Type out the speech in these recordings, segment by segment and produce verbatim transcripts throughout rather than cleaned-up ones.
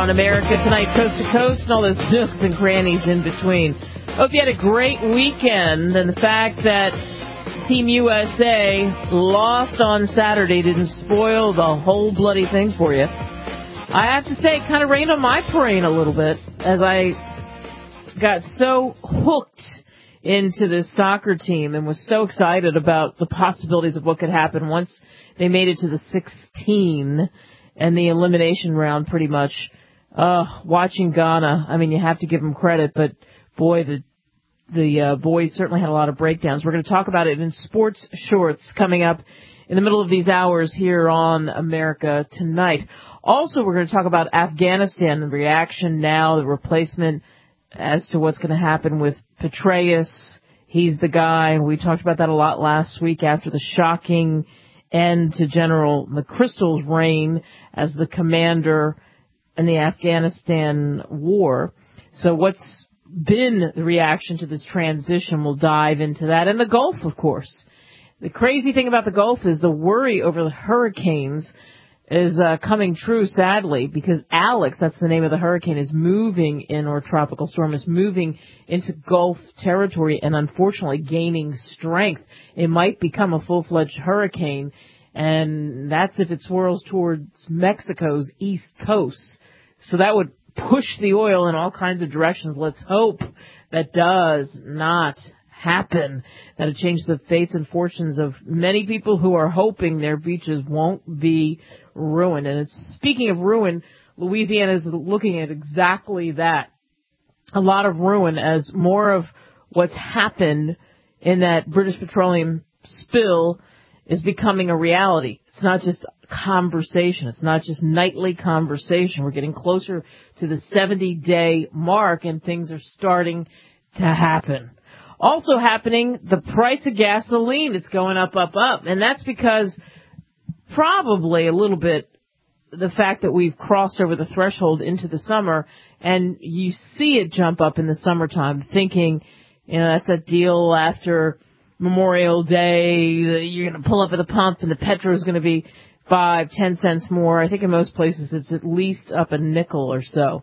on America Tonight, Coast to Coast, and all those nooks and crannies in between. Hope you had a great weekend, and the fact that Team U S A lost on Saturday didn't spoil the whole bloody thing for you. I have to say, it kind of rained on my parade a little bit as I got so hooked into this soccer team and was so excited about the possibilities of what could happen once they made it to the sixteen and the elimination round pretty much. Uh, watching Ghana, I mean, you have to give them credit, but boy, the the uh, boys certainly had a lot of breakdowns. We're going to talk about it in Sports Shorts coming up in the middle of these hours here on America Tonight. Also, we're going to talk about Afghanistan, the reaction now, the replacement as to what's going to happen with Petraeus. He's the guy. We talked about that a lot last week after the shocking end to General McChrystal's reign as the commander in the Afghanistan war. So what's been the reaction to this transition? We'll dive into that. And the Gulf, of course. The crazy thing about the Gulf is the worry over the hurricanes is uh, coming true, sadly, because Alex, that's the name of the hurricane, is moving in, or tropical storm, is moving into Gulf territory and unfortunately gaining strength. It might become a full-fledged hurricane, and that's if it swirls towards Mexico's east coast. So that would push the oil in all kinds of directions. Let's hope that does not happen. That'll change the fates and fortunes of many people who are hoping their beaches won't be ruined. And it's, speaking of ruin, Louisiana is looking at exactly that. A lot of ruin as more of what's happened in that British Petroleum spill is becoming a reality. It's not just conversation. It's not just nightly conversation. We're getting closer to the seventy-day mark, and things are starting to happen. Also happening, the price of gasoline is going up, up, up. And that's because probably a little bit the fact that we've crossed over the threshold into the summer, and you see it jump up in the summertime, thinking, you know, that's a deal after Memorial Day, you're going to pull up at the pump and the petrol is going to be five, ten cents more. I think in most places it's at least up a nickel or so.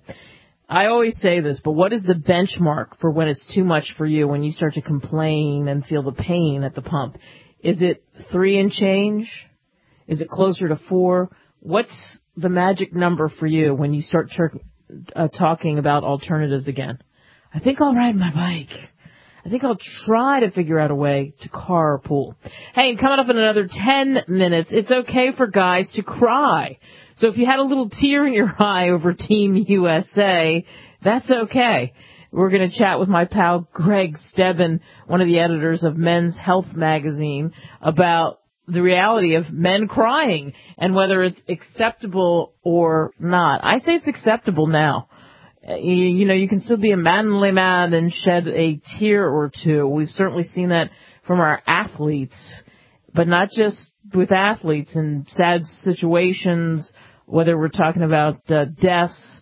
I always say this, but what is the benchmark for when it's too much for you, when you start to complain and feel the pain at the pump? Is it three and change? Is it closer to four? What's the magic number for you when you start ter- uh, talking about alternatives again? I think I'll ride my bike. I think I'll try to figure out a way to carpool. Hey, and coming up in another ten minutes, it's okay for guys to cry. So if you had a little tear in your eye over Team U S A, that's okay. We're going to chat with my pal Greg Stebbin, one of the editors of Men's Health magazine, about the reality of men crying and whether it's acceptable or not. I say it's acceptable now. You, you know, you can still be a manly man and shed a tear or two. We've certainly seen that from our athletes, but not just with athletes in sad situations, whether we're talking about uh, deaths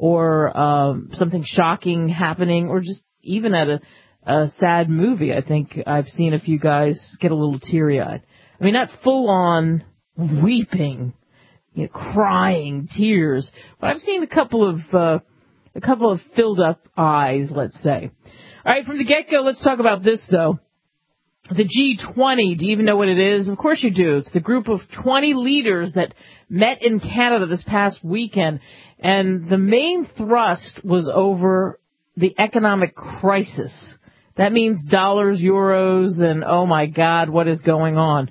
or um, something shocking happening, or just even at a, a sad movie. I think I've seen a few guys get a little teary-eyed. I mean, not full-on weeping, you know, crying tears, but I've seen a couple of uh, a couple of filled-up eyes, let's say. All right, from the get-go, let's talk about this, though. The G twenty, do you even know what it is? Of course you do. It's the group of twenty leaders that met in Canada this past weekend, and the main thrust was over the economic crisis. That means dollars, euros, and oh my God, what is going on?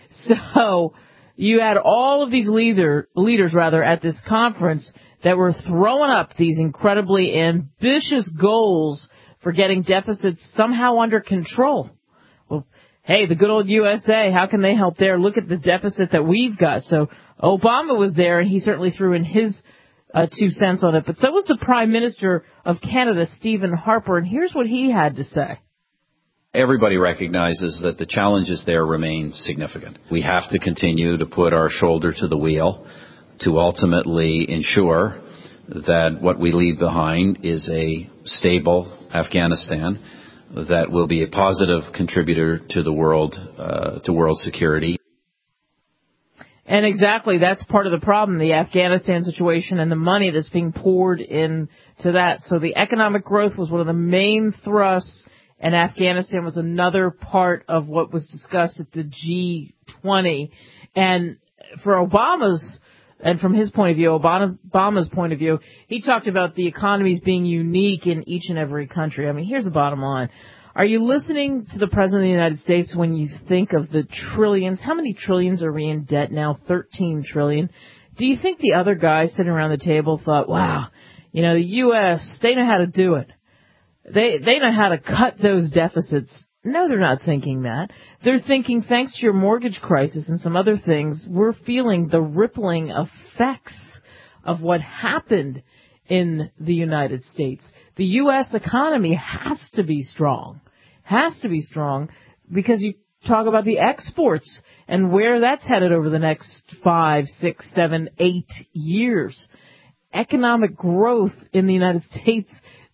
So you had all of these leader, leaders rather at this conference that were throwing up these incredibly ambitious goals for getting deficits somehow under control. Well, hey, the good old U S A, how can they help there? Look at the deficit that we've got. So Obama was there, and he certainly threw in his uh, two cents on it. But so was the Prime Minister of Canada, Stephen Harper, and here's what he had to say. Everybody recognizes that the challenges there remain significant. We have to continue to put our shoulder to the wheel to ultimately ensure that what we leave behind is a stable Afghanistan that will be a positive contributor to the world, uh, to world security. And exactly, that's part of the problem, the Afghanistan situation and the money that's being poured into that. So the economic growth was one of the main thrusts, and Afghanistan was another part of what was discussed at the G twenty. And for Obama's, and from his point of view, Obama, Obama's point of view, he talked about the economies being unique in each and every country. I mean, here's the bottom line. Are you listening to the President of the United States when you think of the trillions? How many trillions are we in debt now? thirteen trillion. Do you think the other guys sitting around the table thought, wow, you know, the U S, they know how to do it. They, they know how to cut those deficits. No, they're not thinking that. They're thinking, thanks to your mortgage crisis and some other things, we're feeling the rippling effects of what happened in the United States. The U S economy has to be strong. Has to be strong because you talk about the exports and where that's headed over the next five, six, seven, eight years. Economic growth in the United States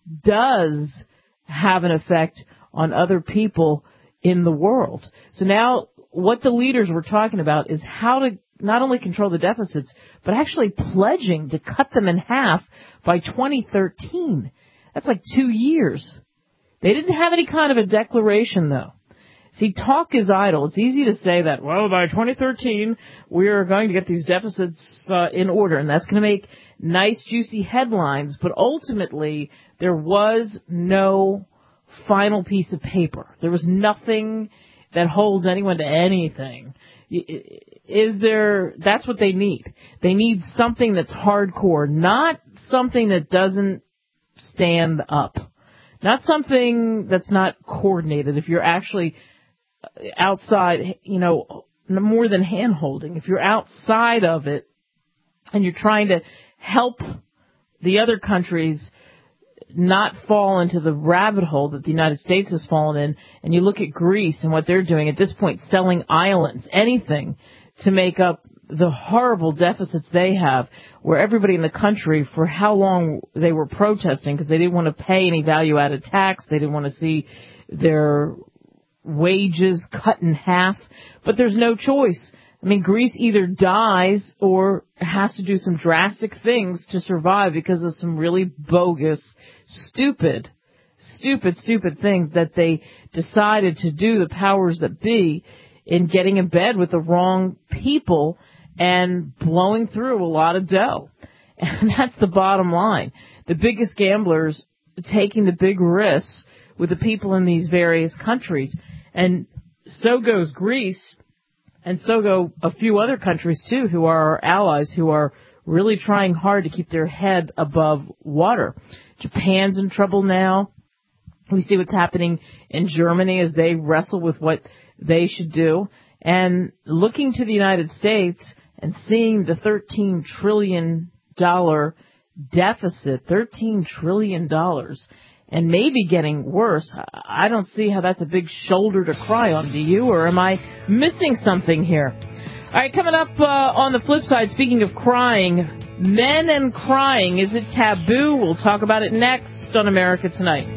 does have an effect on other people in the world. So now what the leaders were talking about is how to not only control the deficits, but actually pledging to cut them in half by twenty thirteen. That's like two years. They didn't have any kind of a declaration, though. See, talk is idle. It's easy to say that, well, by twenty thirteen, we're going to get these deficits uh, in order, and that's going to make nice, juicy headlines. But ultimately, there was no final piece of paper. There was nothing that holds anyone to anything. Is there, that's what they need. They need something that's hardcore, not something that doesn't stand up. Not something that's not coordinated. If you're actually outside, you know, more than hand-holding, if you're outside of it and you're trying to help the other countries not fall into the rabbit hole that the United States has fallen in, and you look at Greece and what they're doing at this point, selling islands, anything to make up the horrible deficits they have, where everybody in the country, for how long they were protesting because they didn't want to pay any value-added tax, they didn't want to see their wages cut in half, but there's no choice. I mean, Greece either dies or has to do some drastic things to survive because of some really bogus, stupid, stupid, stupid things that they decided to do, the powers that be, in getting in bed with the wrong people and blowing through a lot of dough. And that's the bottom line. The biggest gamblers taking the big risks with the people in these various countries. And so goes Greece. And so go a few other countries, too, who are our allies, who are really trying hard to keep their head above water. Japan's in trouble now. We see what's happening in Germany as they wrestle with what they should do. And looking to the United States and seeing the thirteen trillion dollars deficit, thirteen trillion dollars, and maybe getting worse, I don't see how that's a big shoulder to cry on, do you? Or am I missing something here? All right, coming up uh, on the flip side, speaking of crying, men and crying, is it taboo? We'll talk about it next on America Tonight.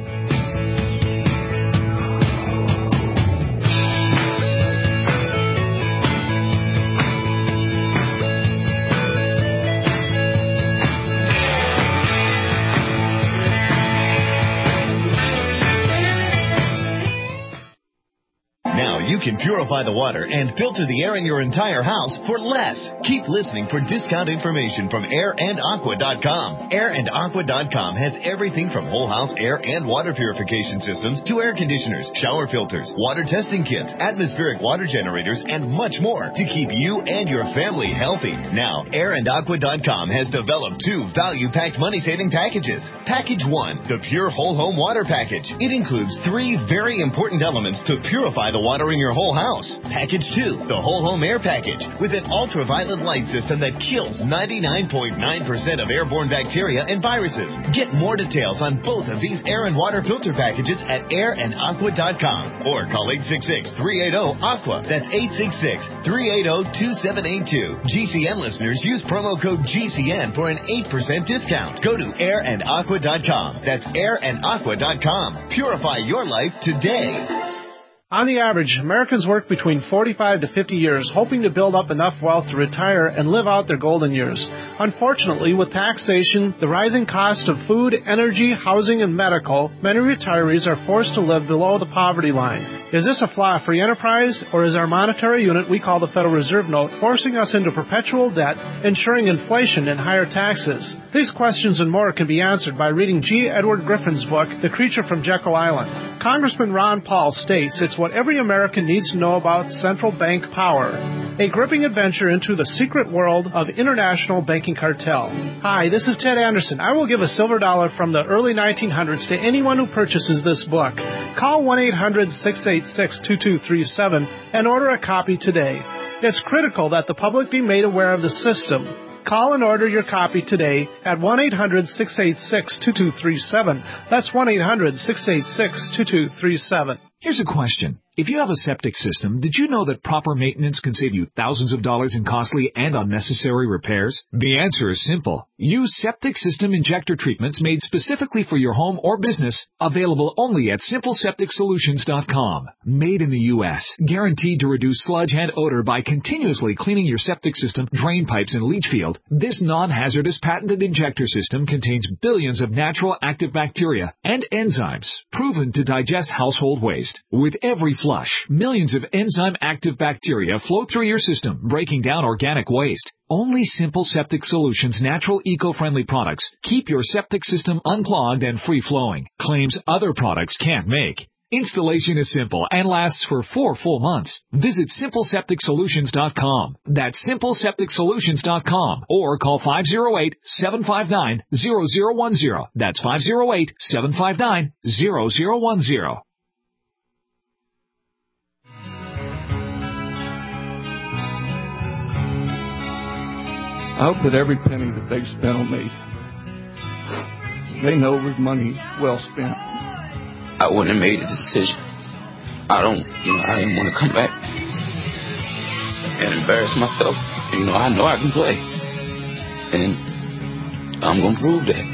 You can purify the water and filter the air in your entire house for less. Keep listening for discount information from air and aqua dot com. air and aqua dot com has everything from whole house air and water purification systems to air conditioners, shower filters, water testing kits, atmospheric water generators, and much more to keep you and your family healthy. Now, air and aqua dot com has developed two value-packed money-saving packages. Package one, the Pure Whole Home Water Package. It includes three very important elements to purify the water in your whole house. Package two, the Whole Home Air Package, with an ultraviolet light system that kills ninety-nine point nine percent of airborne bacteria and viruses. Get more details on both of these air and water filter packages at air and aqua dot com or call eight six six, three eight zero, aqua. That's eight six six, three eight zero, two seven eight two. G C N listeners use promo code G C N for an eight percent discount. Go to air and aqua dot com. That's air and aqua dot com. Purify your life today. On the average, Americans work between forty-five to fifty years, hoping to build up enough wealth to retire and live out their golden years. Unfortunately, with taxation, the rising cost of food, energy, housing, and medical, many retirees are forced to live below the poverty line. Is this a flaw free enterprise, or is our monetary unit we call the Federal Reserve Note forcing us into perpetual debt, ensuring inflation and higher taxes? These questions and more can be answered by reading G. Edward Griffin's book, The Creature from Jekyll Island. Congressman Ron Paul states it's what every American needs to know about central bank power. A gripping adventure into the secret world of international banking cartel. Hi, this is Ted Anderson. I will give a silver dollar from the early nineteen hundreds to anyone who purchases this book. Call one eight hundred, six eight six, two two three seven and order a copy today. It's critical that the public be made aware of the system. Call and order your copy today at one eight hundred, six eight six, two two three seven. That's one eight hundred, six eight six, two two three seven. Here's a question. If you have a septic system, did you know that proper maintenance can save you thousands of dollars in costly and unnecessary repairs? The answer is simple. Use septic system injector treatments made specifically for your home or business, available only at simple septic solutions dot com. Made in the U S, guaranteed to reduce sludge and odor by continuously cleaning your septic system, drain pipes, and leach field, this non-hazardous patented injector system contains billions of natural active bacteria and enzymes proven to digest household waste. With every flush, millions of enzyme-active bacteria flow through your system, breaking down organic waste. Only Simple Septic Solutions' natural eco-friendly products keep your septic system unclogged and free-flowing, claims other products can't make. Installation is simple and lasts for four full months. Visit simple septic solutions dot com. That's simple septic solutions dot com or call five oh eight, seven five nine, zero zero one zero. That's five oh eight, seven five nine, zero zero one zero. I hope that every penny that they spent on me, they know it was money well spent. I wouldn't have made a decision. I don't, you know, I didn't want to come back and embarrass myself. You know, I know I can play. And I'm going to prove that.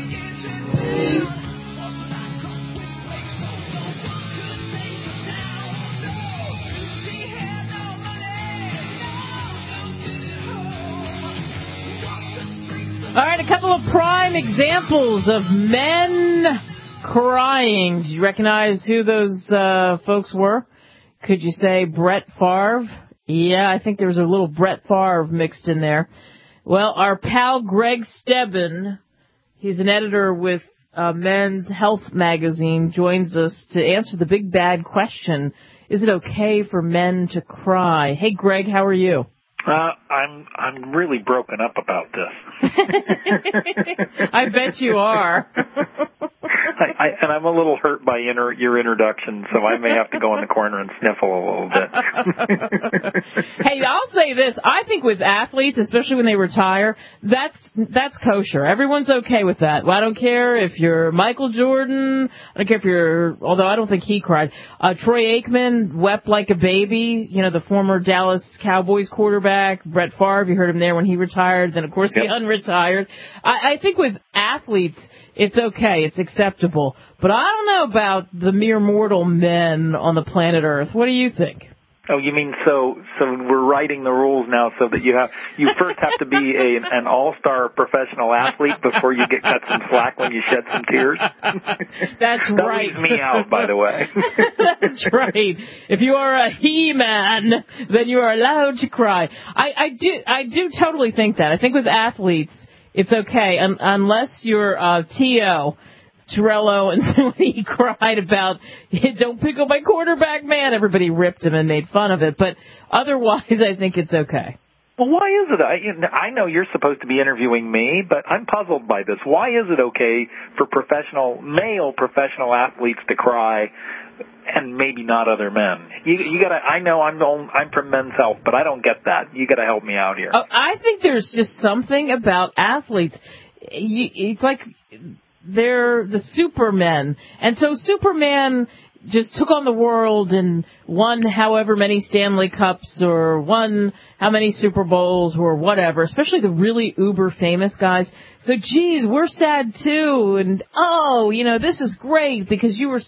All right, a couple of prime examples of men crying. Do you recognize who those uh, folks were? Could you say Brett Favre? Yeah, I think there was a little Brett Favre mixed in there. Well, our pal Greg Stebbin, he's an editor with uh, Men's Health magazine, joins us to answer the big bad question, is it okay for men to cry? Hey, Greg, how are you? Uh, I'm I'm really broken up about this. I bet you are. I, I, and I'm a little hurt by inter, your introduction, so I may have to go in the corner and sniffle a little bit. Hey, I'll say this. I think with athletes, especially when they retire, that's that's kosher. Everyone's okay with that. Well, I don't care if you're Michael Jordan. I don't care if you're, although I don't think he cried. Uh, Troy Aikman wept like a baby. You know, the former Dallas Cowboys quarterback. Brett Favre, you heard him there when he retired. Then, of course, yep. He unretired. I, I think with athletes, it's okay. It's acceptable. But I don't know about the mere mortal men on the planet Earth. What do you think? Oh, you mean so so we're writing the rules now so that you have you first have to be a, an all-star professional athlete before you get cut some slack when you shed some tears? That's that right. That leaves me out, by the way. That's right. If you are a he-man, then you are allowed to cry. I, I do I do totally think that. I think with athletes, it's okay, un- unless you're uh, T O Torello, and when he cried about, don't pick up my quarterback, man, everybody ripped him and made fun of it. But otherwise, I think it's okay. Well, why is it? I, I know you're supposed to be interviewing me, but I'm puzzled by this. Why is it okay for professional, male professional athletes to cry and maybe not other men? You, you gotta, I know I'm, the only, I'm from Men's Health, but I don't get that. You gotta help me out here. Oh, I think there's just something about athletes. You, it's like they're the supermen. And so Superman just took on the world and won however many Stanley Cups or won how many Super Bowls or whatever, especially the really uber famous guys. So, geez, we're sad too. And, oh, you know, this is great because you were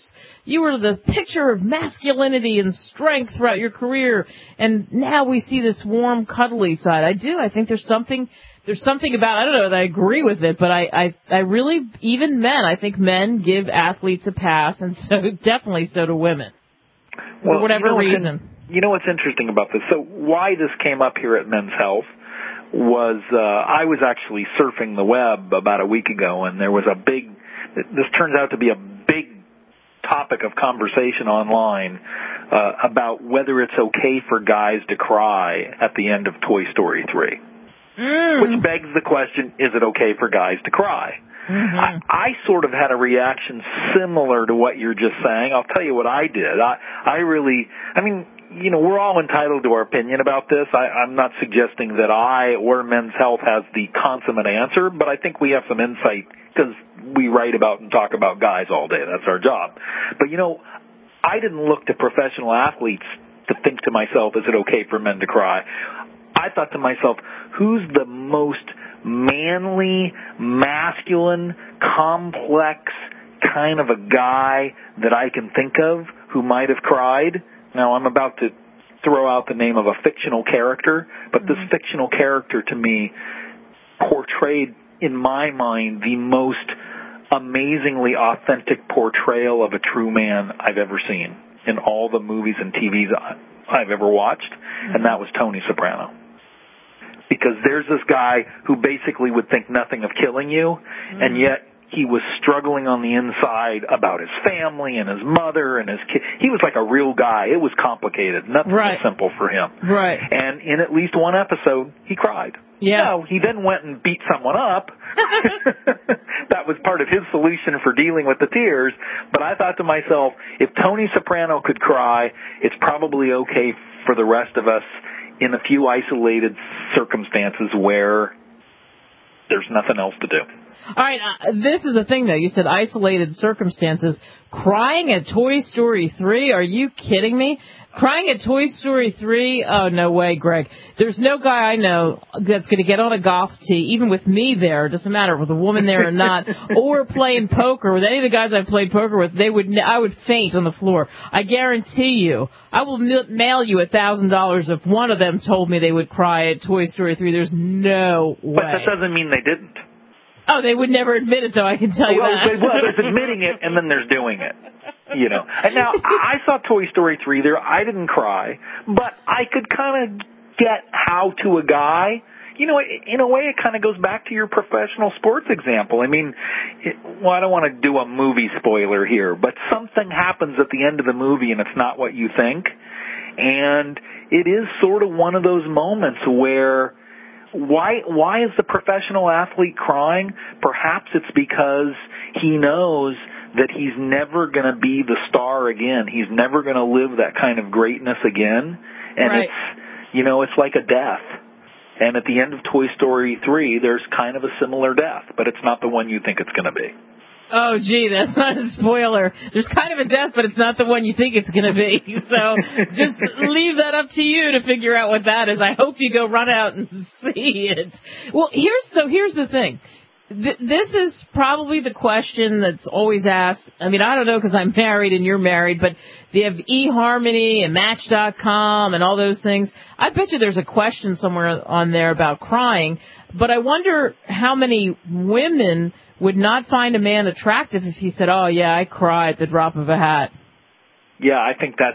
you were the picture of masculinity and strength throughout your career, and now we see this warm, cuddly side. I do. I think there's something, there's something about, I don't know that I agree with it, but I, I, I really, even men, I think men give athletes a pass, and so definitely so do women. Well, for whatever you know reason. You know what's interesting about this? So why this came up here at Men's Health was uh, I was actually surfing the web about a week ago, and there was a big, this turns out to be a big topic of conversation online uh, about whether it's okay for guys to cry at the end of Toy Story three. Mm. Which begs the question, is it okay for guys to cry? Mm-hmm. I, I sort of had a reaction similar to what you're just saying. I'll tell you what I did. I, I really, I mean, you know, we're all entitled to our opinion about this. I, I'm not suggesting that I or Men's Health has the consummate answer, but I think we have some insight because we write about and talk about guys all day. That's our job. But, you know, I didn't look to professional athletes to think to myself, is it okay for men to cry? I thought to myself, who's the most manly, masculine, complex kind of a guy that I can think of who might have cried? Now, I'm about to throw out the name of a fictional character, but this mm-hmm. fictional character to me portrayed, in my mind, the most amazingly authentic portrayal of a true man I've ever seen in all the movies and T Vs I've ever watched, mm-hmm. and that was Tony Soprano. Because there's this guy who basically would think nothing of killing you, mm-hmm. and yet he was struggling on the inside about his family and his mother and his kid. He was like a real guy. It was complicated. Nothing right. was simple for him. Right. And in at least one episode, he cried. Yeah. No, he then went and beat someone up. That was part of his solution for dealing with the tears. But I thought to myself, if Tony Soprano could cry, it's probably okay for the rest of us in a few isolated circumstances where there's nothing else to do. All right, uh, this is the thing, though. You said isolated circumstances. Crying at Toy Story three? Are you kidding me? Crying at Toy Story three? Oh, no way, Greg. There's no guy I know that's going to get on a golf tee, even with me there, it doesn't matter with a woman there or not, or playing poker. With any of the guys I've played poker with, they would, I would faint on the floor. I guarantee you, I will mail you a thousand dollars if one of them told me they would cry at Toy Story three. There's no way. But that doesn't mean they didn't. Oh, they would never admit it, though, I can tell you well, that. Well, there's admitting it, and then there's doing it, you know. And now, I saw Toy Story three there. I didn't cry, but I could kind of get how to a guy. You know, in a way, it kind of goes back to your professional sports example. I mean, it, well, I don't want to do a movie spoiler here, but something happens at the end of the movie, and it's not what you think. And it is sort of one of those moments where Why why is the professional athlete crying? Perhaps it's because he knows that he's never going to be the star again. He's never going to live that kind of greatness again. And right. it's, you know, it's like a death. And at the end of Toy Story three, there's kind of a similar death, but it's not the one you think it's going to be. Oh, gee, that's not a spoiler. There's kind of a death, but it's not the one you think it's going to be. So just leave that up to you to figure out what that is. I hope you go run out and see it. Well, here's so here's the thing. Th- this is probably the question that's always asked. I mean, I don't know because I'm married and you're married, but they have eHarmony and Match dot com and all those things. I bet you there's a question somewhere on there about crying, but I wonder how many women would not find a man attractive if he said, oh, yeah, I cry at the drop of a hat. Yeah, I think that's...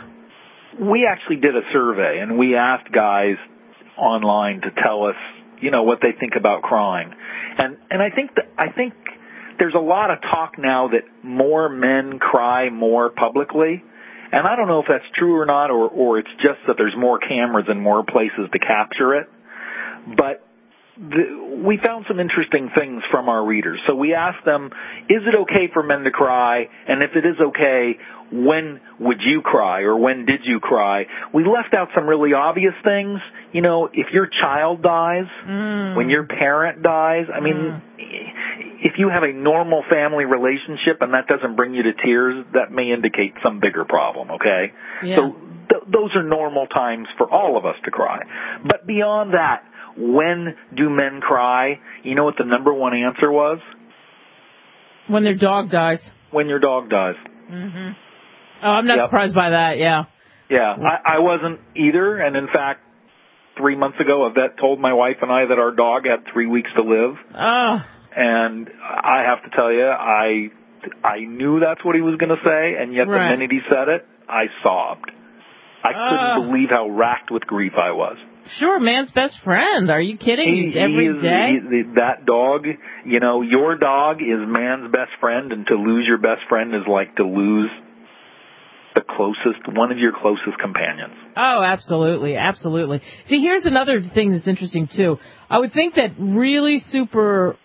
We actually did a survey, and we asked guys online to tell us, you know, what they think about crying. And and I think that, I think there's a lot of talk now that more men cry more publicly. And I don't know if that's true or not, or, or it's just that there's more cameras and more places to capture it. But The, we found some interesting things from our readers. So we asked them, is it okay for men to cry? And if it is okay, when would you cry or when did you cry? We left out some really obvious things. You know, if your child dies, mm. when your parent dies, I mean, mm. if you have a normal family relationship and that doesn't bring you to tears, that may indicate some bigger problem, okay? Yeah. So th- those are normal times for all of us to cry. But beyond that, when do men cry? You know what the number one answer was? When their dog dies. When your dog dies. Mm-hmm. Oh, I'm not yep. surprised by that, yeah. Yeah, I, I wasn't either, and in fact, three months ago, a vet told my wife and I that our dog had three weeks to live. Oh. And I have to tell you, I, I knew that's what he was going to say, and yet right. the minute he said it, I sobbed. I couldn't uh. believe how racked with grief I was. Sure, man's best friend. Are you kidding? He, Every he is, day? He, that dog, you know, your dog is man's best friend, and to lose your best friend is like to lose the closest, one of your closest companions. Oh, absolutely, absolutely. See, here's another thing that's interesting, too. I would think that really super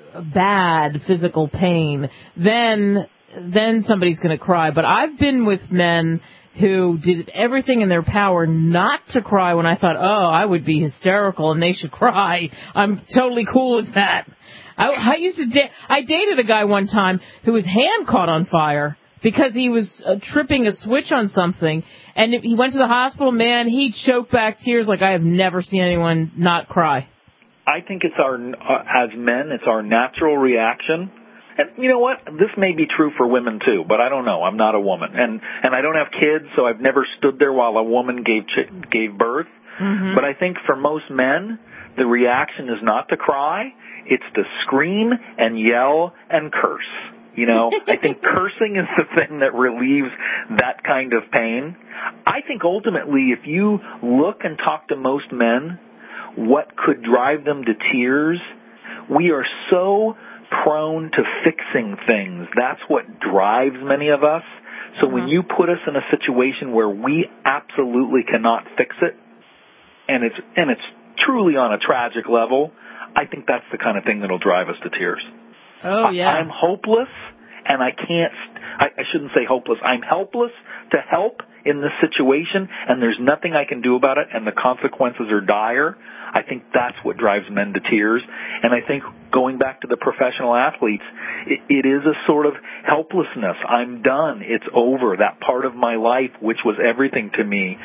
bad physical pain, then, then somebody's going to cry. But I've been with men who did everything in their power not to cry when I thought, oh, I would be hysterical and they should cry. I'm totally cool with that. I, I used to da- I dated a guy one time whose hand caught on fire because he was uh, tripping a switch on something, and he went to the hospital. Man, he choked back tears like I have never seen anyone not cry. I think it's our, uh, as men, it's our natural reaction. And you know what? This may be true for women too, but I don't know. I'm not a woman, and and I don't have kids, so I've never stood there while a woman gave ch- gave birth. Mm-hmm. But I think for most men, the reaction is not to cry; it's to scream and yell and curse. You know, I think cursing is the thing that relieves that kind of pain. I think ultimately, if you look and talk to most men, what could drive them to tears? We are so prone to fixing things. That's what drives many of us. So mm-hmm. when you put us in a situation where we absolutely cannot fix it, and it's and it's truly on a tragic level, I think that's the kind of thing that'll drive us to tears. Oh, yeah. I, I'm hopeless, and I can't, I, I shouldn't say hopeless. I'm helpless to help in this situation, and there's nothing I can do about it, and the consequences are dire. I think that's what drives men to tears. And I think going back to the professional athletes, it, it is a sort of helplessness. I'm done. It's over. That part of my life, which was everything to me,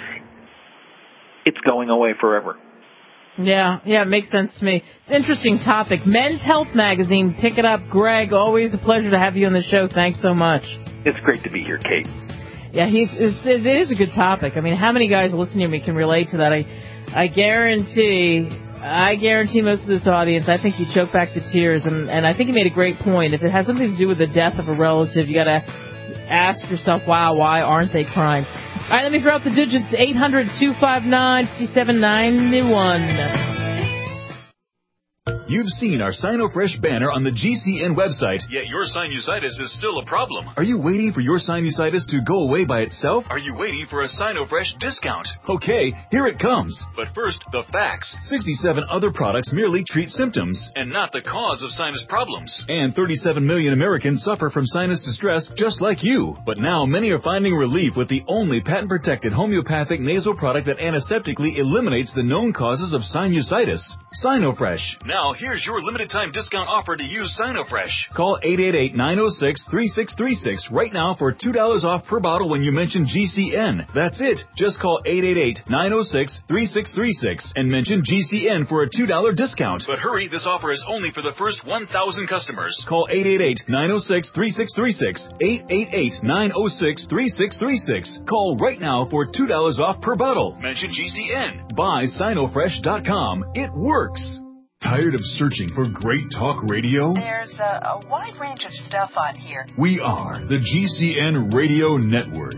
it's going away forever. Yeah, yeah, it makes sense to me. It's an interesting topic. Men's Health Magazine, pick it up. Greg, always a pleasure to have you on the show. Thanks so much. It's great to be here, Kate. Yeah, he's, it's, it is a good topic. I mean, how many guys listening to me can relate to that? I, I guarantee, I guarantee most of this audience, I think you choke back the tears, and, and I think he made a great point. If it has something to do with the death of a relative, you got to ask yourself, wow, why aren't they crying? All right, let me throw out the digits, eight hundred, two five nine, five seven nine one. You've seen our SinoFresh banner on the G C N website, yet your sinusitis is still a problem. Are you waiting for your sinusitis to go away by itself? Are you waiting for a SinoFresh discount? Okay, here it comes. But first, the facts. sixty-seven other products merely treat symptoms and not the cause of sinus problems. And thirty-seven million Americans suffer from sinus distress just like you. But now many are finding relief with the only patent-protected homeopathic nasal product that antiseptically eliminates the known causes of sinusitis. SinoFresh. Now, here's your limited-time discount offer to use SinoFresh. Call eight eight eight, nine oh six, three six three six right now for two dollars off per bottle when you mention G C N. That's it. Just call eight eight eight, nine oh six, three six three six and mention G C N for a two dollars discount. But hurry, this offer is only for the first one thousand customers. Call eight eight eight, nine oh six, three six three six, eight eight eight, nine oh six, three six three six. Call right now for two dollars off per bottle. Mention G C N. Buy Sinofresh dot com. It works. Tired of searching for great talk radio? There's a, a wide range of stuff on here. We are the G C N Radio Network.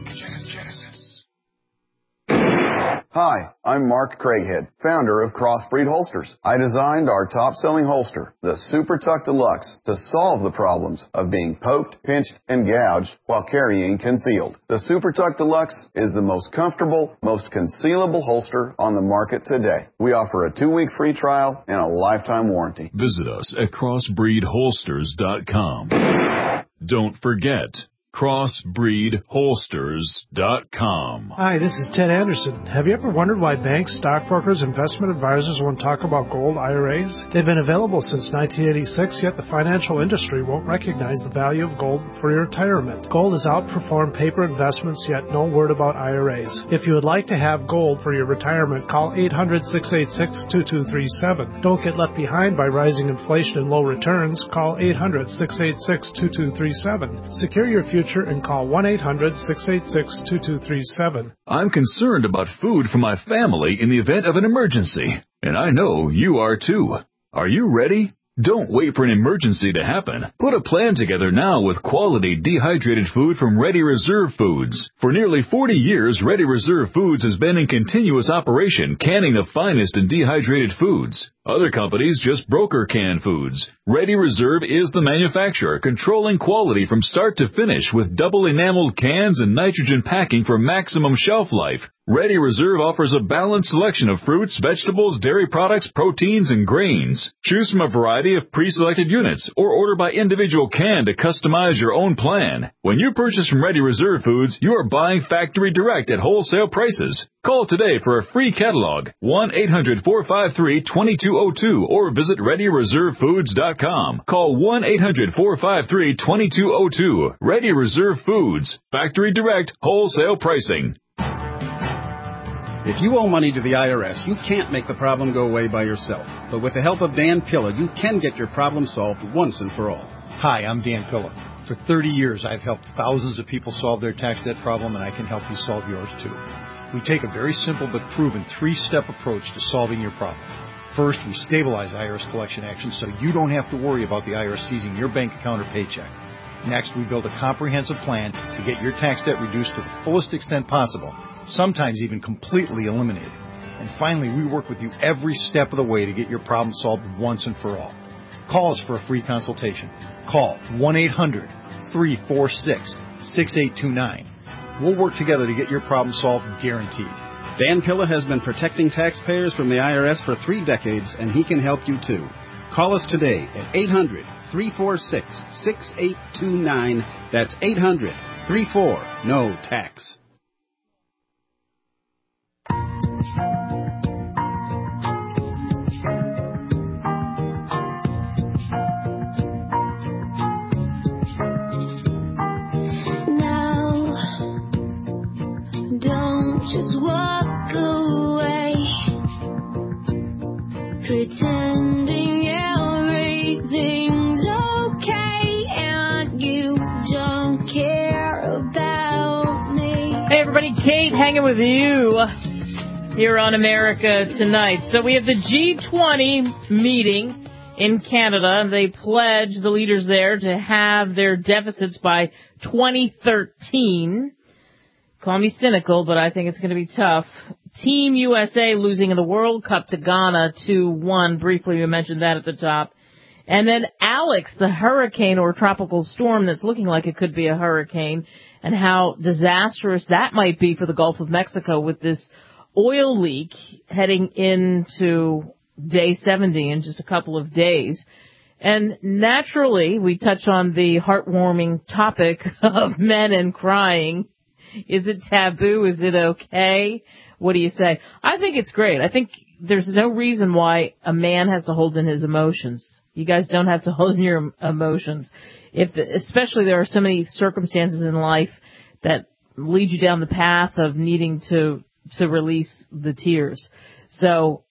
Hi, I'm Mark Craighead, founder of Crossbreed Holsters. I designed our top-selling holster, the Super Tuck Deluxe, to solve the problems of being poked, pinched, and gouged while carrying concealed. The Super Tuck Deluxe is the most comfortable, most concealable holster on the market today. We offer a two-week free trial and a lifetime warranty. Visit us at crossbreed holsters dot com. Don't forget, crossbreed holsters dot com. Hi, this is Ted Anderson. Have you ever wondered why banks, stockbrokers, investment advisors won't talk about gold I R As? They've been available since nineteen eighty-six, yet the financial industry won't recognize the value of gold for your retirement. Gold has outperformed paper investments, yet no word about I R As. If you would like to have gold for your retirement, call eight hundred, six eight six, two two three seven. Don't get left behind by rising inflation and low returns. Call eight hundred, six eight six, two two three seven. Secure your future future and call one eight hundred, six eight six, two two three seven. I'm concerned about food for my family in the event of an emergency, and I know you are too. Are you ready? Don't wait for an emergency to happen. Put a plan together now with quality dehydrated food from Ready Reserve Foods. For nearly forty years, Ready Reserve Foods has been in continuous operation, canning the finest in dehydrated foods. Other companies just broker canned foods. Ready Reserve is the manufacturer, controlling quality from start to finish with double enameled cans and nitrogen packing for maximum shelf life. Ready Reserve offers a balanced selection of fruits, vegetables, dairy products, proteins, and grains. Choose from a variety of pre-selected units or order by individual can to customize your own plan. When you purchase from Ready Reserve Foods, you are buying factory direct at wholesale prices. Call today for a free catalog, one eight hundred, four five three, two two zero two, or visit ready reserve foods dot com. Call one eight hundred, four five three, two two zero two. Ready Reserve Foods. Factory direct, wholesale pricing. If you owe money to the I R S, you can't make the problem go away by yourself. But with the help of Dan Pilla, you can get your problem solved once and for all. Hi, I'm Dan Pilla. For thirty years, I've helped thousands of people solve their tax debt problem, and I can help you solve yours too. We take a very simple but proven three-step approach to solving your problem. First, we stabilize I R S collection actions so you don't have to worry about the I R S seizing your bank account or paycheck. Next, we build a comprehensive plan to get your tax debt reduced to the fullest extent possible, sometimes even completely eliminated. And finally, we work with you every step of the way to get your problem solved once and for all. Call us for a free consultation. Call one eight hundred, three four six, six eight two nine. We'll work together to get your problem solved, guaranteed. Dan Pilla has been protecting taxpayers from the I R S for three decades, and he can help you too. Call us today at eight hundred, three four six, six eight two nine. That's eight hundred, three four, N O tax. Don't just walk away, pretending everything's okay and you don't care about me. Hey everybody, Kate hanging with you here on America Tonight. So we have the G twenty meeting in Canada. They pledge, the leaders there, to have their deficits by twenty thirteen. Call me cynical, but I think it's going to be tough. Team U S A losing in the World Cup to Ghana two one. Briefly, we mentioned that at the top. And then Alex, the hurricane or tropical storm that's looking like it could be a hurricane, and how disastrous that might be for the Gulf of Mexico with this oil leak heading into day seventy in just a couple of days. And naturally, we touch on the heartwarming topic of men and crying. Is it taboo? Is it okay? What do you say? I think it's great. I think there's no reason why a man has to hold in his emotions. You guys don't have to hold in your emotions. If the, especially there are so many circumstances in life that lead you down the path of needing to to release the tears. So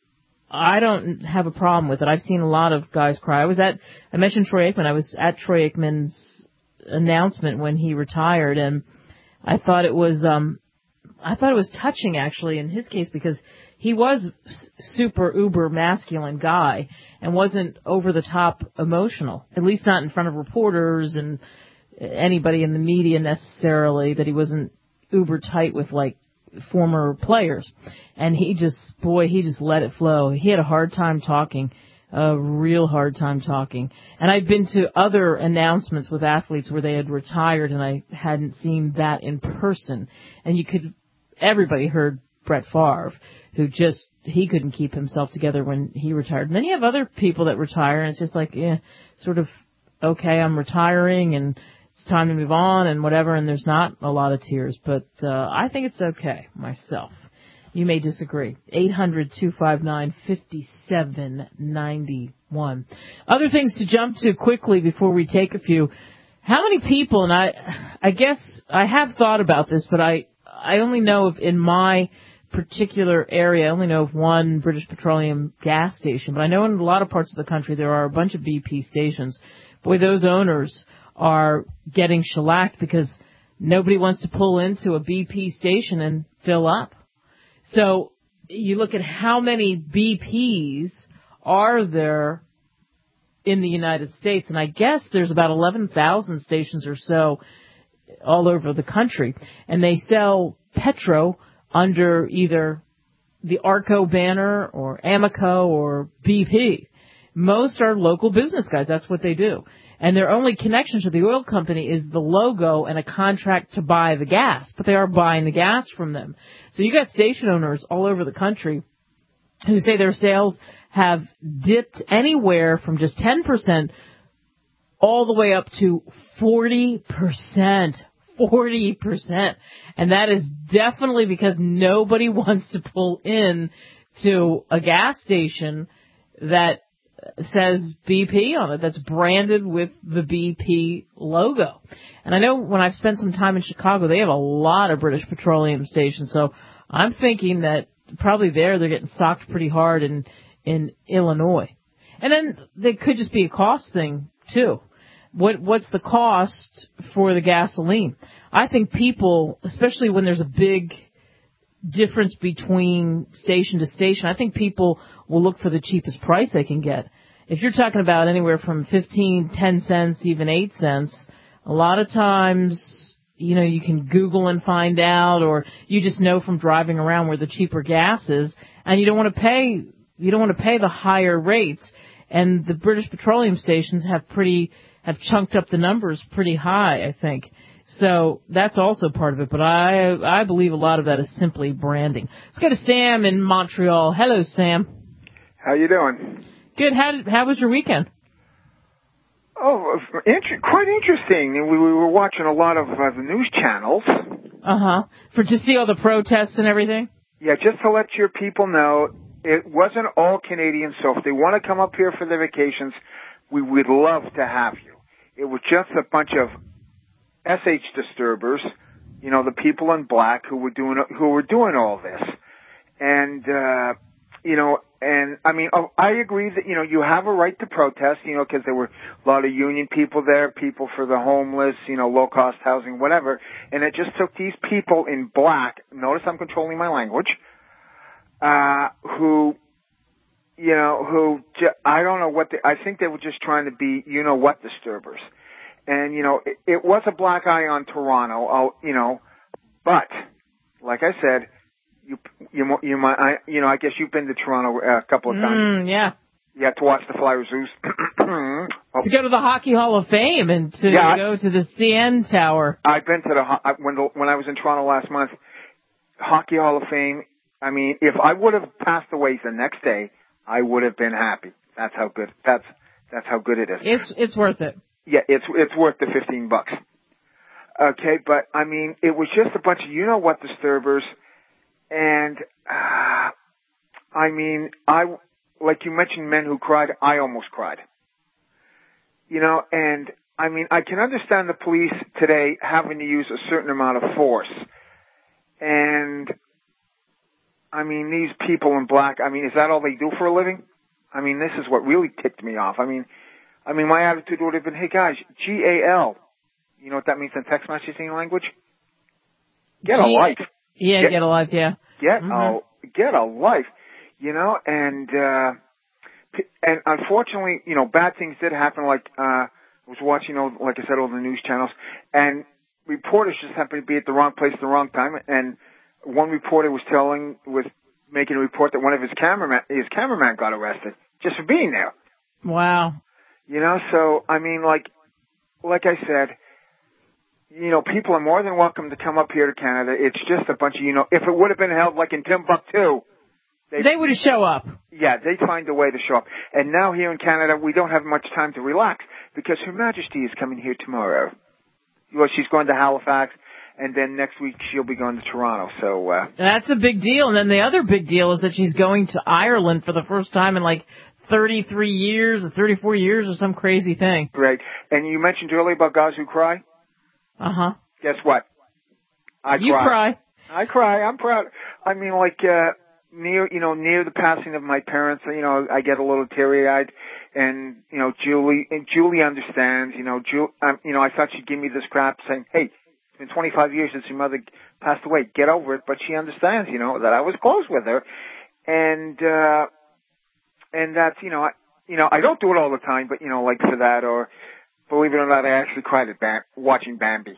I don't have a problem with it. I've seen a lot of guys cry. I was at, I mentioned Troy Aikman. I was at Troy Aikman's announcement when he retired, and I thought it was, um, I thought it was touching actually in his case because he was super uber masculine guy and wasn't over the top emotional, at least not in front of reporters and anybody in the media necessarily, that he wasn't uber tight with like former players. And he just, boy, he just let it flow. He had a hard time talking. A real hard time talking. And I've been to other announcements with athletes where they had retired and I hadn't seen that in person. And you could, everybody heard Brett Favre, who just, he couldn't keep himself together when he retired. And then you have other people that retire and it's just like, yeah, sort of, okay, I'm retiring and it's time to move on and whatever. And there's not a lot of tears, but, uh, I think it's okay myself. You may disagree. eight hundred, two five nine, five seven nine one. Other things to jump to quickly before we take a few. How many people, and I I guess I have thought about this, but I, I only know of in my particular area, I only know of one British Petroleum gas station, but I know in a lot of parts of the country there are a bunch of B P stations. Boy, those owners are getting shellacked because nobody wants to pull into a B P station and fill up. So you look at how many B Ps are there in the United States, and I guess there's about eleven thousand stations or so all over the country, and they sell petro under either the Arco banner or Amoco or B P. Most are local business guys. That's what they do. And their only connection to the oil company is the logo and a contract to buy the gas, but they are buying the gas from them. So you got station owners all over the country who say their sales have dipped anywhere from just ten percent all the way up to forty percent. forty percent. And that is definitely because nobody wants to pull in to a gas station that says B P on it, that's branded with the B P logo. And I know when I've spent some time in Chicago, they have a lot of British Petroleum stations, so I'm thinking that probably there they're getting socked pretty hard in, in Illinois. And then there could just be a cost thing, too. What what's the cost for the gasoline? I think people, especially when there's a big difference between station to station, I think people will look for the cheapest price they can get. If you're talking about anywhere from fifteen, ten cents, even eight cents, a lot of times, you know, you can Google and find out, or you just know from driving around where the cheaper gas is, and you don't want to pay, you don't want to pay the higher rates. And the British Petroleum stations have pretty, have chunked up the numbers pretty high, I think. So that's also part of it, but I I believe a lot of that is simply branding. Let's go to Sam in Montreal. Hello, Sam. How you doing? Good. How did, how was your weekend? Oh, inter- quite interesting. We, we were watching a lot of uh, the news channels. Uh-huh. For to see all the protests and everything? Yeah, just to let your people know, it wasn't all Canadians, so if they want to come up here for their vacations, we would love to have you. It was just a bunch of S H disturbers, you know, the people in black who were doing who were doing all this, and uh, you know, and I mean, oh, I agree that you know you have a right to protest, you know, because there were a lot of union people there, people for the homeless, you know, low cost housing, whatever, and it just took these people in black. Notice I'm controlling my language, uh, who. You know, who, I don't know what they, I think they were just trying to be, you know what, disturbers. And, you know, it, it was a black eye on Toronto, oh, you know, but, like I said, you, you, you might, I, you know, I guess you've been to Toronto a couple of times. Mm, yeah. You have to watch the Flyers Zeus. oh. To go to the Hockey Hall of Fame and to yeah, go to the C N Tower. I've been to the, when the, when I was in Toronto last month, Hockey Hall of Fame, I mean, if I would have passed away the next day, I would have been happy. That's how good. That's that's how good it is. It's it's worth it. Yeah, it's it's worth the fifteen bucks. Okay, but I mean, it was just a bunch of you know what disturbers, and uh, I mean, I like you mentioned men who cried. I almost cried. You know, and I mean, I can understand the police today having to use a certain amount of force, and. I mean, these people in black, I mean, is that all they do for a living? I mean, this is what really ticked me off. I mean, I mean, my attitude would have been, hey guys, G A L. You know what that means in text messaging language? Get a life. Yeah, get, get a life, yeah. Get mm-hmm. a, get a life, you know, and, uh, and unfortunately, you know, bad things did happen, like, uh, I was watching, you know, like I said, all the news channels, and reporters just happened to be at the wrong place at the wrong time, and one reporter was telling, was making a report that one of his cameraman, his cameraman got arrested just for being there. Wow. You know, so, I mean, like, like I said, you know, people are more than welcome to come up here to Canada. It's just a bunch of, you know, if it would have been held like in Timbuktu, they, they would have show up. Yeah, they'd find a way to show up. And now here in Canada, we don't have much time to relax because Her Majesty is coming here tomorrow. Well, she's going to Halifax. And then next week she'll be going to Toronto. So uh that's a big deal. And then the other big deal is that she's going to Ireland for the first time in like thirty-three years or thirty-four years or some crazy thing. Right. And you mentioned earlier about guys who cry. Uh huh. Guess what? I you cry. cry. I cry. I'm proud. I mean, like uh near you know near the passing of my parents, you know, I get a little teary-eyed, And, you know, Julie, and Julie understands, you know, Ju, um, you know, I thought she'd give me this crap saying, hey, it's been twenty-five years since your mother passed away, get over it, but she understands, you know, that I was close with her. And, uh, and that's, you know, I, you know, I don't do it all the time, but, you know, like for that, or believe it or not, I actually cried at Bam- watching Bambi.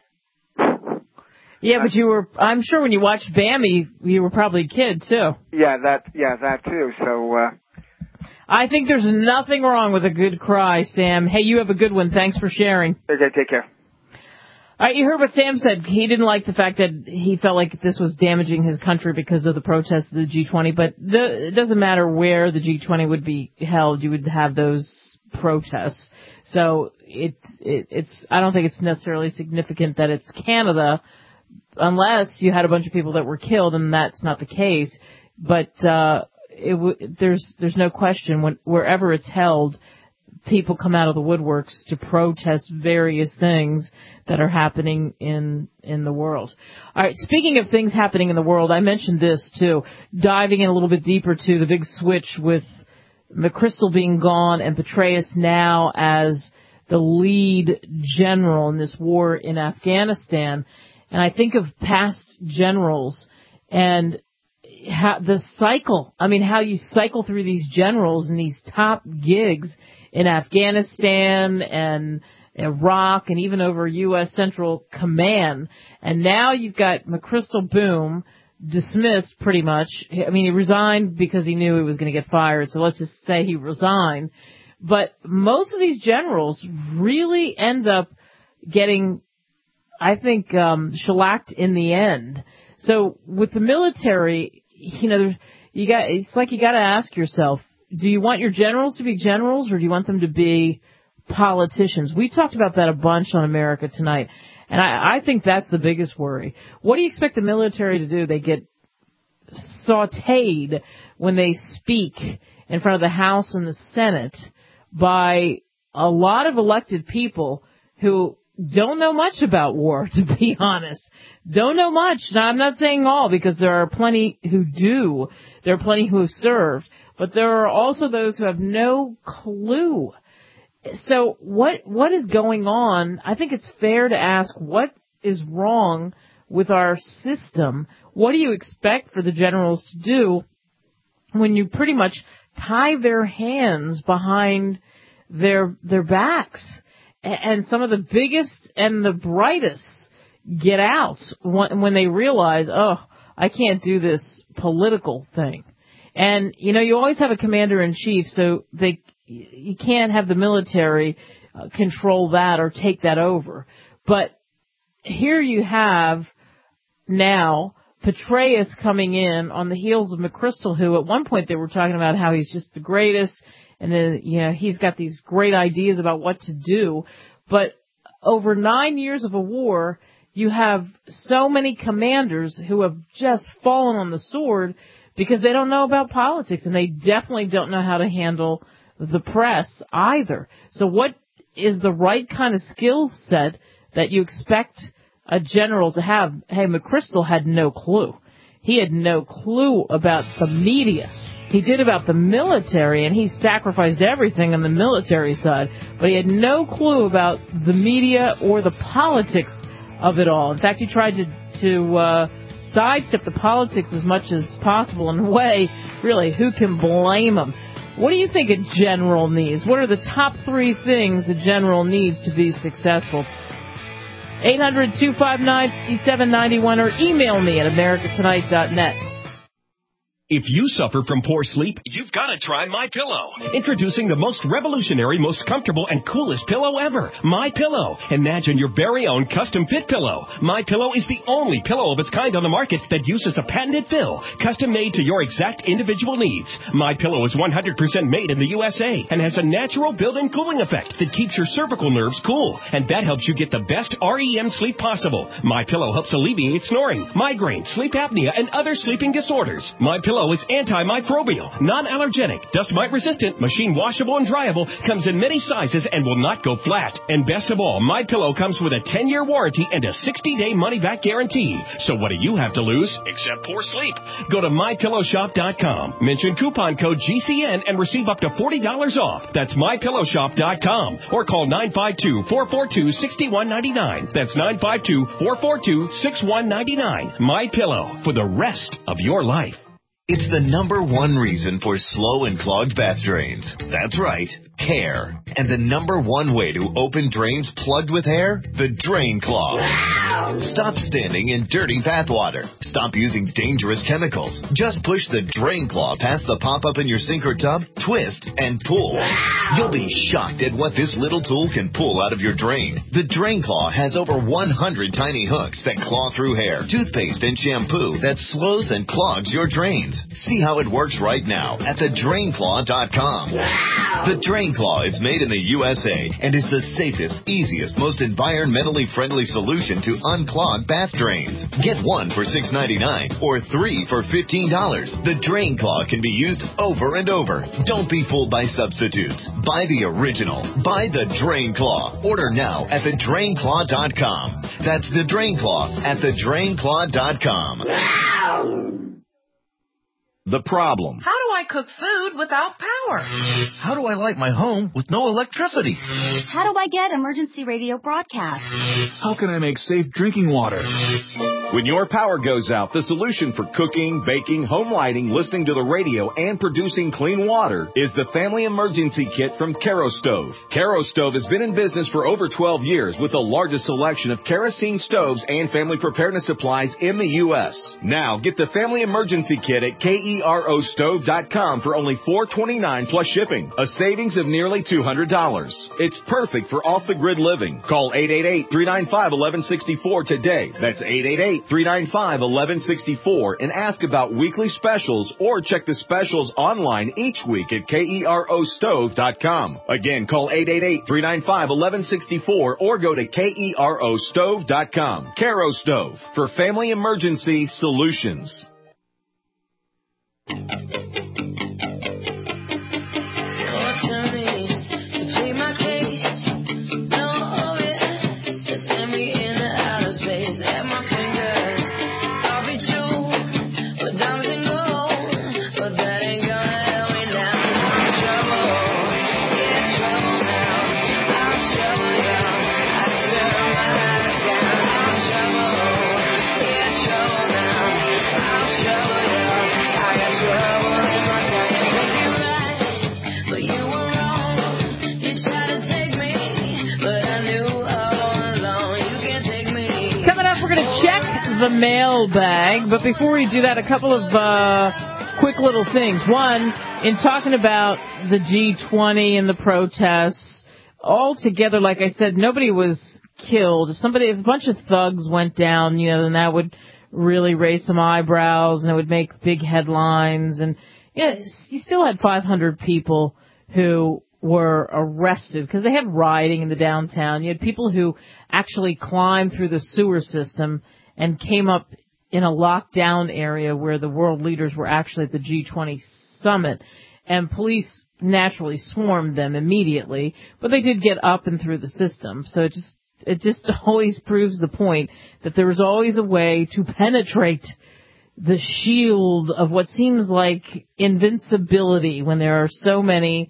Yeah, but you were, I'm sure when you watched Bambi, you were probably a kid, too. Yeah, that, yeah, that too. So, uh, I think there's nothing wrong with a good cry, Sam. Hey, you have a good one. Thanks for sharing. Okay, take care. All right, you heard what Sam said. He didn't like the fact that he felt like this was damaging his country because of the protests of the G twenty, but the, it doesn't matter where the G twenty would be held, you would have those protests. So it, it, it's, I don't think it's necessarily significant that it's Canada, unless you had a bunch of people that were killed, and that's not the case. But, uh, It w- there's there's no question when wherever it's held, people come out of the woodworks to protest various things that are happening in in the world. All right, speaking of things happening in the world, I mentioned this too, diving in a little bit deeper to the big switch with McChrystal being gone and Petraeus now as the lead general in this war in Afghanistan. And I think of past generals and how the cycle, I mean, how you cycle through these generals and these top gigs in Afghanistan and Iraq and even over U S Central Command. And now you've got McChrystal Boom dismissed pretty much. I mean, he resigned because he knew he was going to get fired. So let's just say he resigned. But most of these generals really end up getting, I think, um, shellacked in the end. So with the military, you know, you got, it's like you got to ask yourself, do you want your generals to be generals or do you want them to be politicians? We talked about that a bunch on America Tonight, and I, I think that's the biggest worry. What do you expect the military to do? They get sautéed when they speak in front of the House and the Senate by a lot of elected people who don't know much about war, to be honest. Don't know much. Now, I'm not saying all, because there are plenty who do. There are plenty who have served. But there are also those who have no clue. So what what is going on? I think it's fair to ask, what is wrong with our system? What do you expect for the generals to do when you pretty much tie their hands behind their their backs? And some of the biggest and the brightest get out when they realize, oh, I can't do this political thing. And, you know, you always have a commander-in-chief, so they you can't have the military uh, control that or take that over. But here you have now Petraeus coming in on the heels of McChrystal, who at one point they were talking about how he's just the greatest. And then, you know, he's got these great ideas about what to do. But over nine years of a war, you have so many commanders who have just fallen on the sword because they don't know about politics, and they definitely don't know how to handle the press either. So what is the right kind of skill set that you expect a general to have? Hey, McChrystal had no clue. He had no clue about the media. He did about the military, and he sacrificed everything on the military side, but he had no clue about the media or the politics of it all. In fact, he tried to, to uh, sidestep the politics as much as possible. In a way, really, who can blame him? What do you think a general needs? What are the top three things a general needs to be successful? eight hundred, two five nine, five seven nine one or email me at america tonight dot net. If you suffer from poor sleep, you've got to try MyPillow. Introducing the most revolutionary, most comfortable, and coolest pillow ever, MyPillow. Imagine your very own custom-fit pillow. MyPillow is the only pillow of its kind on the market that uses a patented fill, custom-made to your exact individual needs. MyPillow is one hundred percent made in the U S A and has a natural built-in cooling effect that keeps your cervical nerves cool, and that helps you get the best R E M sleep possible. MyPillow helps alleviate snoring, migraine, sleep apnea, and other sleeping disorders. MyPillow Pillow is antimicrobial, non-allergenic, dust mite resistant, machine washable and dryable, comes in many sizes and will not go flat. And best of all, My Pillow comes with a ten-year warranty and a sixty-day money-back guarantee. So what do you have to lose except poor sleep? Go to my pillow shop dot com. Mention coupon code G C N and receive up to forty dollars off. That's my pillow shop dot com. Or call nine five two, four four two, six one nine nine. That's nine five two, four four two, six one nine nine. My Pillow, for the rest of your life. It's the number one reason for slow and clogged bath drains. That's right, care. And the number one way to open drains plugged with hair? The Drain Claw. Stop standing in dirty bath water. Stop using dangerous chemicals. Just push the Drain Claw past the pop-up in your sink or tub, twist, and pull. You'll be shocked at what this little tool can pull out of your drain. The Drain Claw has over one hundred tiny hooks that claw through hair, toothpaste, and shampoo that slows and clogs your drains. See how it works right now at the drain claw dot com. The Drain Claw is made in the U S A and is the safest, easiest, most environmentally friendly solution to unclog bath drains. Get one for six ninety-nine or three for fifteen dollars. The Drain Claw can be used over and over. Don't be fooled by substitutes. Buy the original. Buy the Drain Claw. Order now at the drain claw dot com. That's the Drain Claw at the drain claw dot com. The problem. How do I cook food without power? How do I light my home with no electricity? How do I get emergency radio broadcast? How can I make safe drinking water? When your power goes out, the solution for cooking, baking, home lighting, listening to the radio, and producing clean water is the Family Emergency Kit from Kerastove. Kerastove has been in business for over twelve years with the largest selection of kerosene stoves and family preparedness supplies in the U S. Now, get the Family Emergency Kit at kero stove dot com for only four dollars and twenty-nine cents plus shipping, a savings of nearly two hundred dollars. It's perfect for off-the-grid living. Call eight eight eight, three nine five, one one six four today. That's eight eight eight, three nine five, one one six four and ask about weekly specials or check the specials online each week at kero stove dot com. Again, call eight eight eight, three nine five, one one six four or go to kero stove dot com. Kero Stove for family emergency solutions. The mailbag, but before we do that, a couple of uh, quick little things. One, in talking about the G twenty and the protests, altogether, like I said, nobody was killed. If somebody, if a bunch of thugs went down, you know, then that would really raise some eyebrows and it would make big headlines. And yeah, you know, you still had five hundred people who were arrested because they had rioting in the downtown. You had people who actually climbed through the sewer system and came up in a lockdown area where the world leaders were actually at the G twenty summit. And police naturally swarmed them immediately, but they did get up and through the system. So it just, it just always proves the point that there is always a way to penetrate the shield of what seems like invincibility when there are so many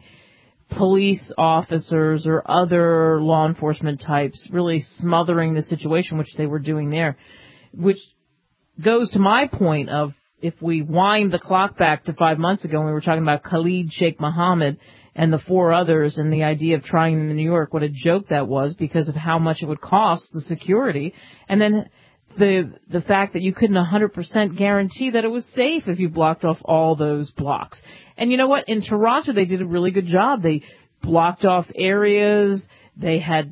police officers or other law enforcement types really smothering the situation, which they were doing there. Which goes to my point of, if we wind the clock back to five months ago when we were talking about Khalid Sheikh Mohammed and the four others and the idea of trying them in New York, what a joke that was because of how much it would cost the security. And then the the fact that you couldn't one hundred percent guarantee that it was safe if you blocked off all those blocks. And you know what? In Toronto, they did a really good job. They blocked off areas. They had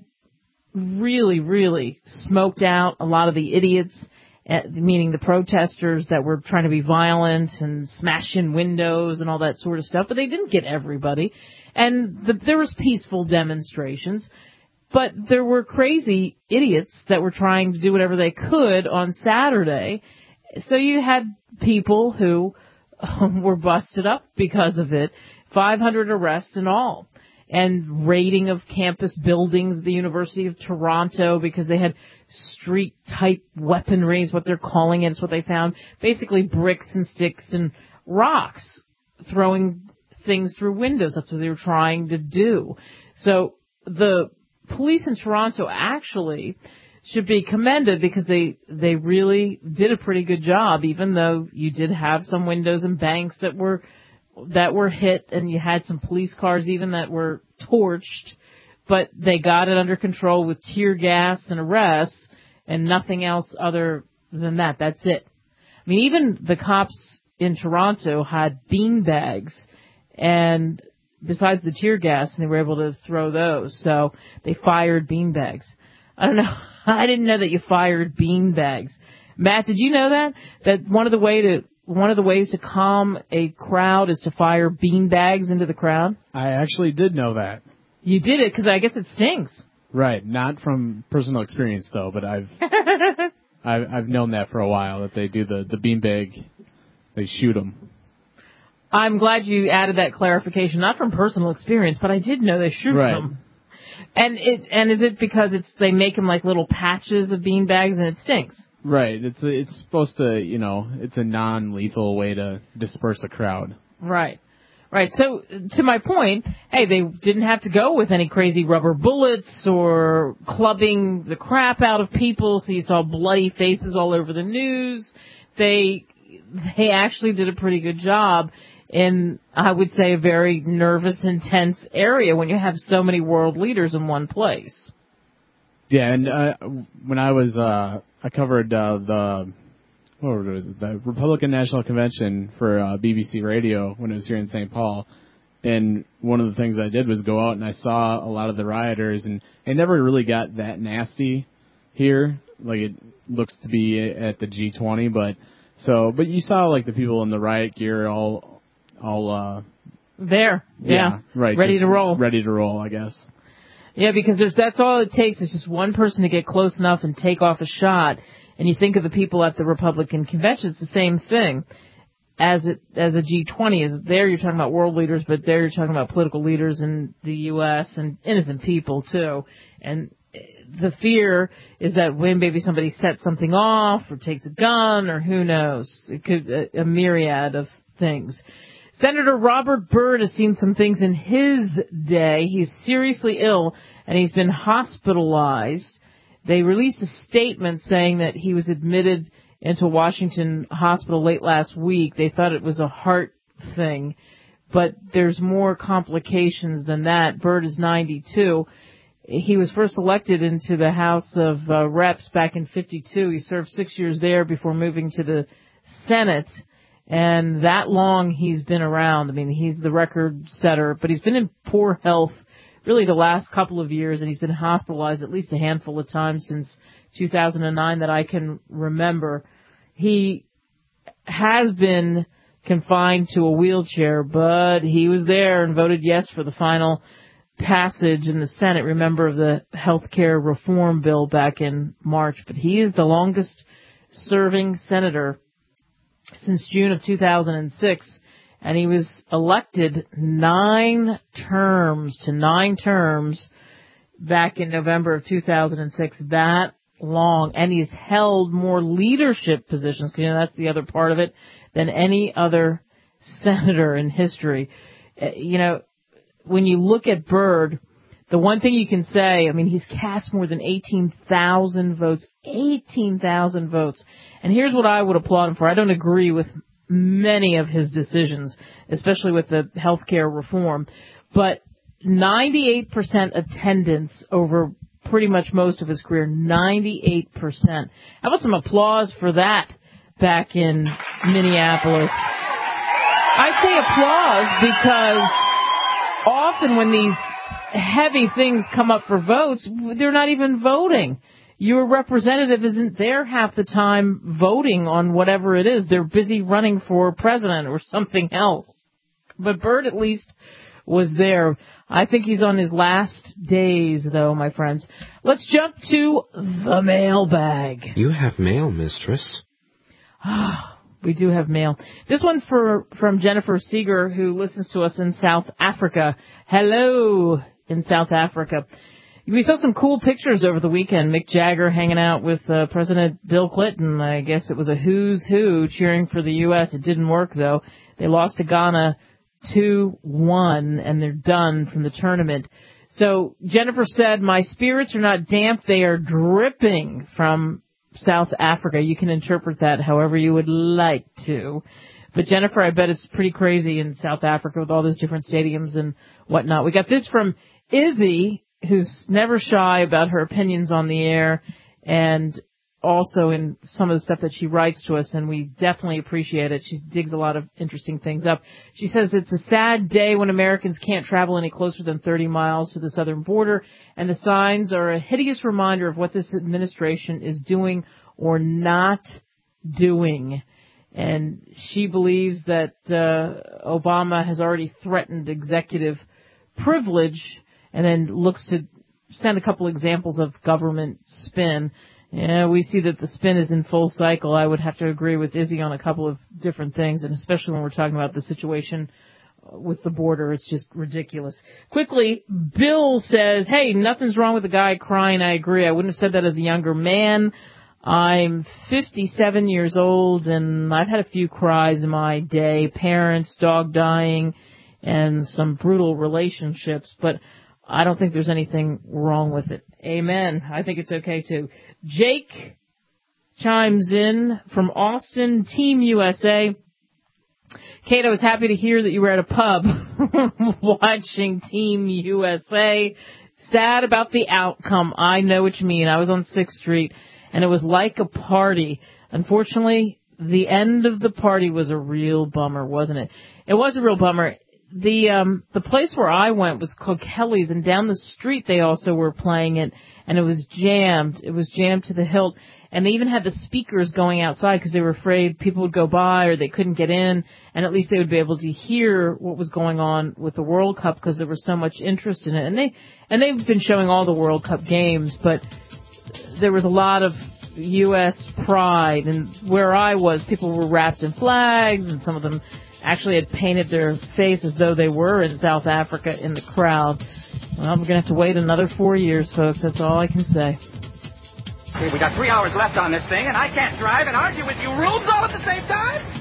really, really smoked out a lot of the idiots, meaning the protesters that were trying to be violent and smash in windows and all that sort of stuff. But they didn't get everybody. And the, there was peaceful demonstrations. But there were crazy idiots that were trying to do whatever they could on Saturday. So you had people who um, were busted up because of it. five hundred arrests in all. And raiding of campus buildings at the University of Toronto because they had street-type weaponry is what they're calling it. It's what they found. Basically bricks and sticks and rocks, throwing things through windows. That's what they were trying to do. So the police in Toronto actually should be commended because they, they really did a pretty good job, even though you did have some windows and banks that were that were hit, and you had some police cars even that were torched, but they got it under control with tear gas and arrests and nothing else other than that. That's it. I mean, even the cops in Toronto had bean bags, and besides the tear gas, and they were able to throw those, so they fired bean bags. I don't know. I didn't know that you fired bean bags. Matt, did you know that? That one of the way to One of the ways to calm a crowd is to fire bean bags into the crowd? I actually did know that. You did it because I guess it stings. Right. Not from personal experience, though, but I've I've, I've known that for a while, that they do the, the bean bag, they shoot them. I'm glad you added that clarification. Not from personal experience, but I did know they shoot right. them. And it and is it because it's they make them like little patches of bean bags and it stinks? Right. It's a, it's supposed to, you know, it's a non-lethal way to disperse a crowd. Right. Right. So to my point, hey, they didn't have to go with any crazy rubber bullets or clubbing the crap out of people. So you saw bloody faces all over the news. They they actually did a pretty good job in, I would say, a very nervous, intense area when you have so many world leaders in one place. Yeah, and uh, when I was, uh, I covered uh, the, what was it, the Republican National Convention for uh, B B C Radio when it was here in Saint Paul, and one of the things I did was go out and I saw a lot of the rioters, and it never really got that nasty here, like it looks to be at the G twenty, but so, but you saw like the people in the riot gear all, all, uh, there, yeah, yeah right, ready to roll, ready to roll, I guess. Yeah, because there's, that's all it takes is just one person to get close enough and take off a shot. And you think of the people at the Republican convention, it's the same thing as it, as a G twenty is. There you're talking about world leaders, but there you're talking about political leaders in the U S and innocent people too. And the fear is that when maybe somebody sets something off or takes a gun or who knows, it could, a, a myriad of things. Senator Robert Byrd has seen some things in his day. He's seriously ill, and he's been hospitalized. They released a statement saying that he was admitted into Washington Hospital late last week. They thought it was a heart thing, but there's more complications than that. Byrd is ninety-two. He was first elected into the House of uh, Reps back in fifty-two. He served six years there before moving to the Senate. And that long he's been around. I mean, he's the record setter, but he's been in poor health really the last couple of years, and he's been hospitalized at least a handful of times since two thousand nine that I can remember. He has been confined to a wheelchair, but he was there and voted yes for the final passage in the Senate, remember, of the health care reform bill back in March. But he is the longest serving senator since June of two thousand six, and he was elected nine terms to nine terms back in November of two thousand six. That long, and he's held more leadership positions, because you know that's the other part of it, than any other senator in history. Uh, you know, when you look at Byrd, the one thing you can say, I mean, he's cast more than eighteen thousand votes. eighteen thousand votes. And here's what I would applaud him for. I don't agree with many of his decisions, especially with the health care reform, but ninety-eight percent attendance over pretty much most of his career. ninety-eight percent. How about some applause for that back in Minneapolis? I say applause because often when these heavy things come up for votes, they're not even voting. Your representative isn't there half the time voting on whatever it is. They're busy running for president or something else. But Byrd at least was there. I think he's on his last days, though, my friends. Let's jump to the mailbag. You have mail, mistress. We do have mail. This one for from Jennifer Seeger, who listens to us in South Africa. Hello in South Africa. We saw some cool pictures over the weekend. Mick Jagger hanging out with uh, President Bill Clinton. I guess it was a who's who cheering for the U S It didn't work, though. They lost to Ghana two one, and they're done from the tournament. So Jennifer said, my spirits are not damp, they are dripping from South Africa. You can interpret that however you would like to. But Jennifer, I bet it's pretty crazy in South Africa with all those different stadiums and whatnot. We got this from Izzy, who's never shy about her opinions on the air and also in some of the stuff that she writes to us, and we definitely appreciate it. She digs a lot of interesting things up. She says it's a sad day when Americans can't travel any closer than thirty miles to the southern border, and the signs are a hideous reminder of what this administration is doing or not doing. And she believes that uh, Obama has already threatened executive privilege, and then looks to send a couple examples of government spin. Yeah, we see that the spin is in full cycle. I would have to agree with Izzy on a couple of different things, and especially when we're talking about the situation with the border. It's just ridiculous. Quickly, Bill says, hey, nothing's wrong with the guy crying. I agree. I wouldn't have said that as a younger man. I'm fifty-seven years old, and I've had a few cries in my day. Parents, dog dying, and some brutal relationships, but I don't think there's anything wrong with it. Amen. I think it's okay, too. Jake chimes in from Austin, Team U S A. Kate, I was happy to hear that you were at a pub watching Team U S A. Sad about the outcome. I know what you mean. I was on sixth Street, and it was like a party. Unfortunately, the end of the party was a real bummer, wasn't it? It was a real bummer. The um the place where I went was called Kelly's, and down the street they also were playing it, and it was jammed. It was jammed to the hilt, and they even had the speakers going outside because they were afraid people would go by or they couldn't get in, and at least they would be able to hear what was going on with the World Cup because there was so much interest in it. And they and they've been showing all the World Cup games, but there was a lot of U S pride, and where I was, people were wrapped in flags, and some of them actually had painted their face as though they were in South Africa in the crowd. Well, we're going to have to wait another four years, folks. That's all I can say. Okay, we got three hours left on this thing, and I can't drive and argue with you rules all at the same time?